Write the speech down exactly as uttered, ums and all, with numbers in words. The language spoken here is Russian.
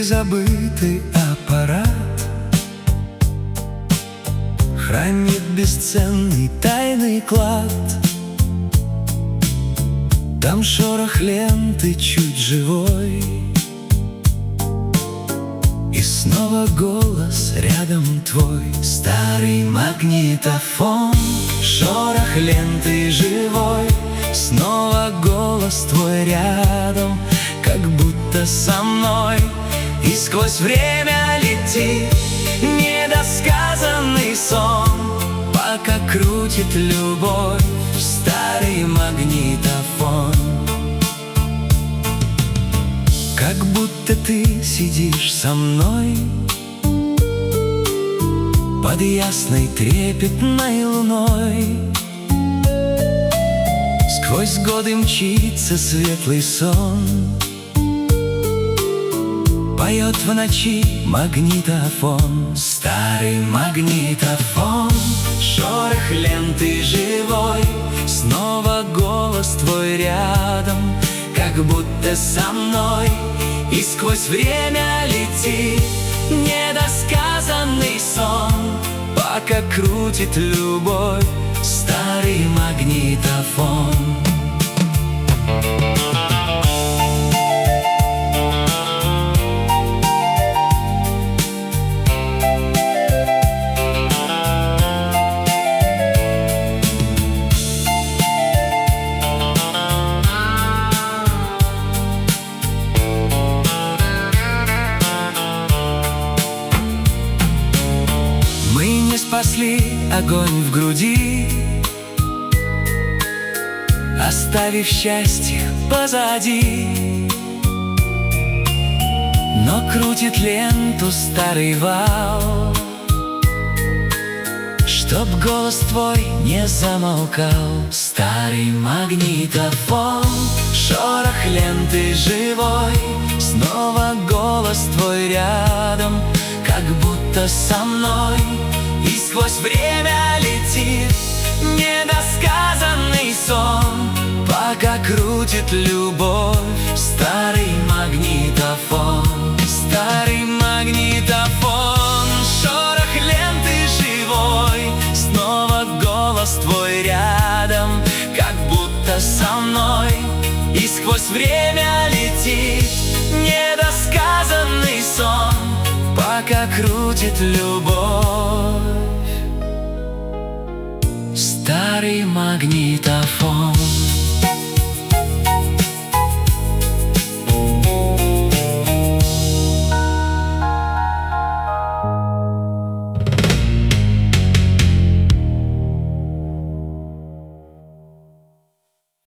забытый аппарат хранит бесценный тайный клад. Там шорох ленты чуть живой, и снова голос рядом твой. Старый магнитофон, шорох ленты живой, снова голос твой рядом, как будто со мной. И сквозь время летит недосказанный сон, пока крутит любовь старый магнитофон. Как будто ты сидишь со мной под ясной трепетной луной. Сквозь годы мчится светлый сон, поет в ночи магнитофон. Старый магнитофон, шорох ленты живой, снова голос твой рядом, как будто со мной. И сквозь время летит недосказанный сон, пока крутит любовь старый магнитофон. Спасли огонь в груди, оставив счастье позади. Но крутит ленту старый вал, чтоб голос твой не замолкал. Старый магнитофон, шорох ленты живой, снова голос твой рядом, как будто со мной. И сквозь время летит недосказанный сон, пока крутит любовь старый магнитофон. Старый магнитофон, шорох ленты живой, снова голос твой рядом, как будто со мной. И сквозь время летит недосказанный сон, пока крутит любовь старый магнитофон.